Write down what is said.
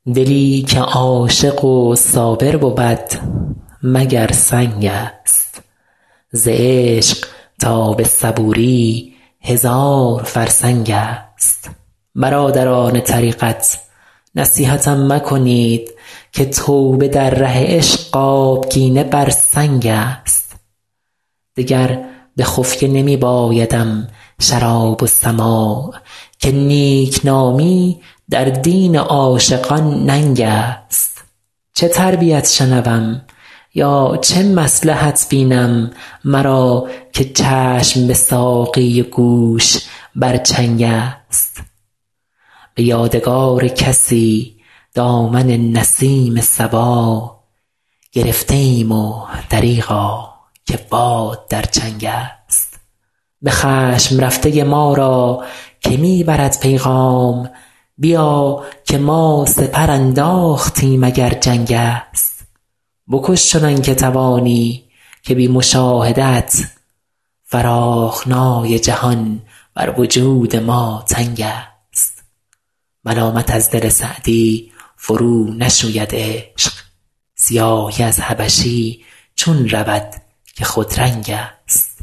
دلی که عاشق و صابر بود مگر سنگ است. ز عشق تا به صبوری 1000 فرسنگ است. برادران طریقت نصیحتم مکنید که توبه در ره عشق آبگینه بر سنگ است. دگر به خفیه نمی بایدم شراب و سماع که نیکنامی در دین عاشقان ننگ است. چه تربیت شنوم یا چه مصلحت بینم مرا که چشم به ساقی و گوش بر چنگ است. به یادگار کسی دامن نسیم صبا گرفته ایم و دریغا که باد در چنگ است. به خشم رفته ما را که می برد پیغام بیا که ما سپر انداختیم اگر جنگ است. بکش چنان که توانی که بی مشاهدت فراخنای جهان بر وجود ما تنگ است. ملامت از دل سعدی فرو نشوید عشق، سیاهی از حبشی چون رود که خودرنگ است.